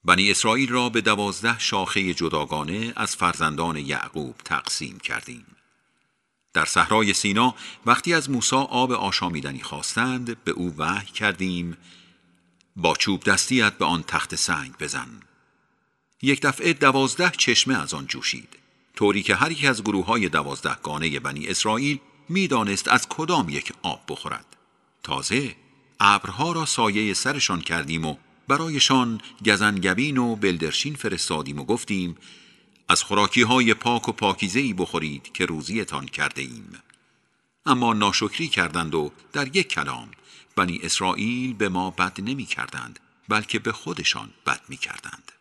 بنی اسرائیل را به 12 شاخه جداگانه از فرزندان یعقوب تقسیم کردیم. در صحرای سینا وقتی از موسی آب آشامیدنی خواستند، به او وحی کردیم با چوب دستیت به آن تخت سنگ بزن. یک دفعه 12 چشمه از آن جوشید، طوری که هر یک از گروه‌های 12 گانه بنی اسرائیل می‌دانست از کدام یک آب بخورد. تازه ابرها را سایه سرشان کردیم و برایشان گزنگبین و بلدرشین فرستادیم و گفتیم از خوراکی‌های پاک و پاکیزه‌ای بخورید که روزیتان کرده ایم. اما ناشکری کردند و در یک کلام بنی اسرائیل به ما بد نمی کردند، بلکه به خودشان بد می کردند.